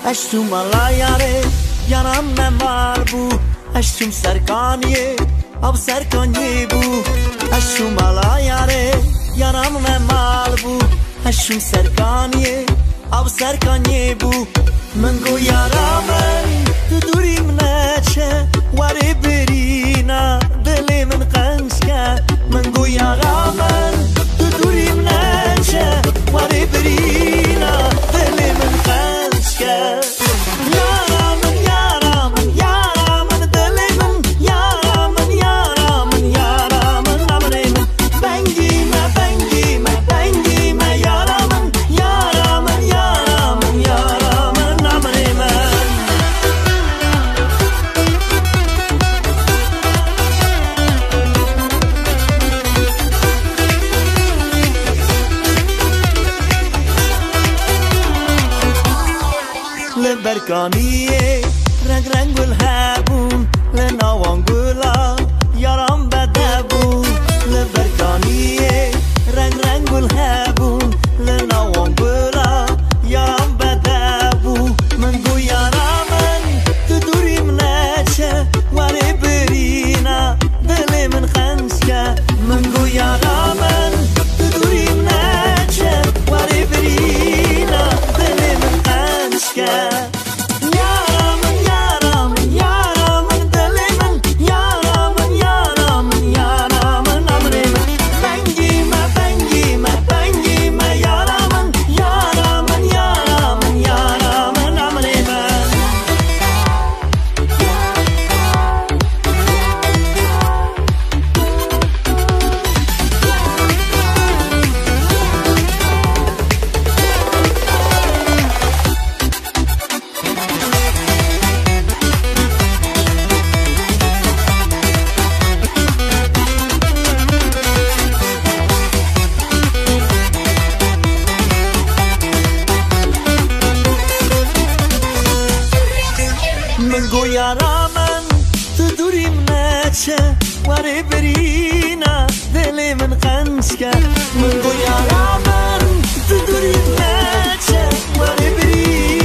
اشتم ملایاره یارم نمال بو اشتم سرکانیه اب سرکانیه بو اشتم ملایاره یارم نمال بو اشتم سرکانیه اب سرکانیه بو من گو یارامن تو دوریم نچه واره برینا دل من قنچه من گو یارامن تو دوریم نچه واره برینا دل من قنچه برکانیه رنگ رنگ گل هبون لناوان گلا یارم بده بون لبرکانیه رنگ رنگ گل هبون لناوان گلا یارم بده بون من گو یارمن تو دوریم نچه واره برینا دل من خنسکه من گو یارمن تو دوریم نچه واره برینا دل من خنسکه یارامن تو دوریم نچه واره برینا دل من قنچه من گو یارامن تو دوریم نچه واره برینا